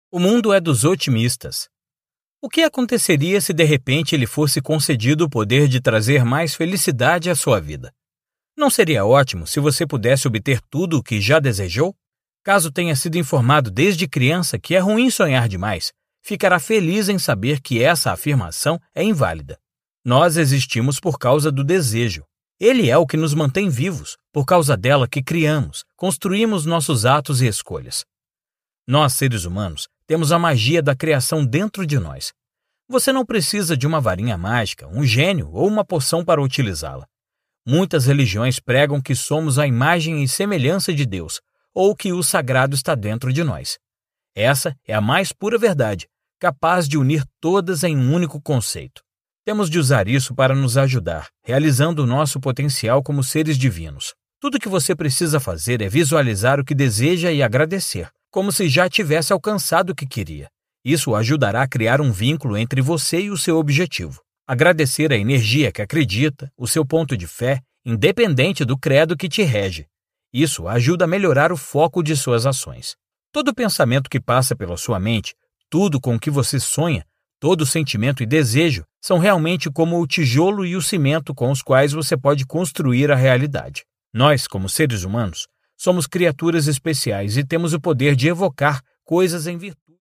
O mundo é dos otimistas. O que aconteceria se de repente lhe fosse concedido o poder de trazer mais felicidade à sua vida? Não seria ótimo se você pudesse obter tudo o que já desejou? Caso tenha sido informado desde criança que é ruim sonhar demais, ficará feliz em saber que essa afirmação é inválida. Nós existimos por causa do desejo. Ele é o que nos mantém vivos, por causa dela que criamos, construímos nossos atos e escolhas. Nós, seres humanos, temos a magia da criação dentro de nós. Você não precisa de uma varinha mágica, um gênio ou uma poção para utilizá-la. Muitas religiões pregam que somos a imagem e semelhança de Deus, ou que o sagrado está dentro de nós. Essa é a mais pura verdade, capaz de unir todas em um único conceito. Temos de usar isso para nos ajudar, realizando o nosso potencial como seres divinos. Tudo o que você precisa fazer é visualizar o que deseja e agradecer, como se já tivesse alcançado o que queria. Isso o ajudará a criar um vínculo entre você e o seu objetivo. Agradecer a energia que acredita, o seu ponto de fé, independente do credo que te rege. Isso ajuda a melhorar o foco de suas ações. Todo pensamento que passa pela sua mente, tudo com o que você sonha, todo sentimento e desejo são realmente como o tijolo e o cimento com os quais você pode construir a realidade. Nós, como seres humanos, somos criaturas especiais e temos o poder de evocar coisas em virtude.